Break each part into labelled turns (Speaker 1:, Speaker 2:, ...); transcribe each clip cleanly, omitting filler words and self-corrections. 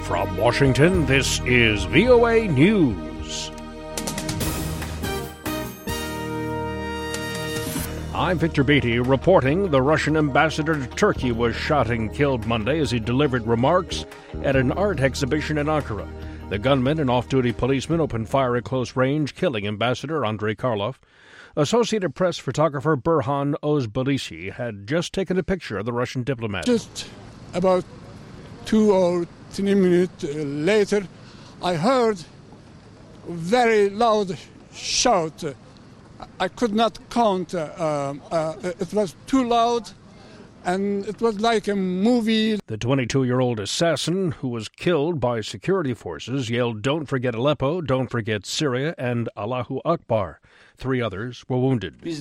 Speaker 1: From Washington, this is VOA News. I'm Victor Beatty reporting the Russian ambassador to Turkey was shot and killed Monday as he delivered remarks at an art exhibition in Ankara. The gunman, an off-duty policeman, opened fire at close range, killing Ambassador Andrei Karlov. Associated Press photographer Burhan Ozbalisi had just taken a picture of the Russian diplomat.
Speaker 2: Just about 2 or 3 minutes later, I heard a very loud shout. I could not count. It was too loud, and it was like a movie.
Speaker 1: The 22-year-old assassin, who was killed by security forces, yelled, "Don't forget Aleppo, don't forget Syria," and Allahu Akbar. 3 others were wounded. Turkey's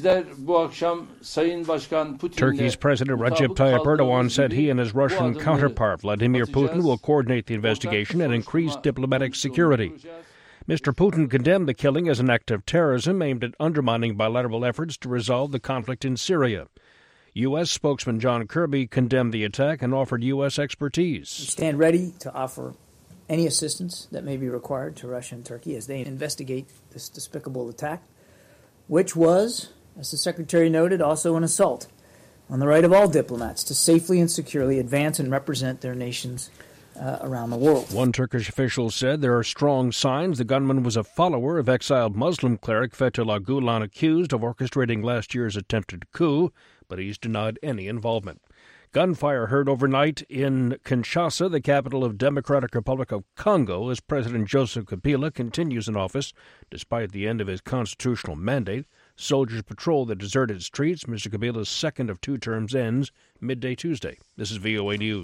Speaker 1: President Recep Tayyip Erdogan said he and his Russian counterpart Vladimir Putin will coordinate the investigation and increase diplomatic security. Mr. Putin condemned the killing as an act of terrorism aimed at undermining bilateral efforts to resolve the conflict in Syria. U.S. spokesman John Kirby condemned the attack and offered U.S. expertise.
Speaker 3: We stand ready to offer any assistance that may be required to Russia and Turkey as they investigate this despicable attack, which was, as the Secretary noted, also an assault on the right of all diplomats to safely and securely advance and represent their nations around the world.
Speaker 1: One Turkish official said there are strong signs the gunman was a follower of exiled Muslim cleric Fethullah Gulen, accused of orchestrating last year's attempted coup, but he's denied any involvement. Gunfire heard overnight in Kinshasa, the capital of Democratic Republic of Congo, as President Joseph Kabila continues in office despite the end of his constitutional mandate. Soldiers patrol the deserted streets. Mr. Kabila's second of 2 terms ends midday Tuesday. This is VOA News.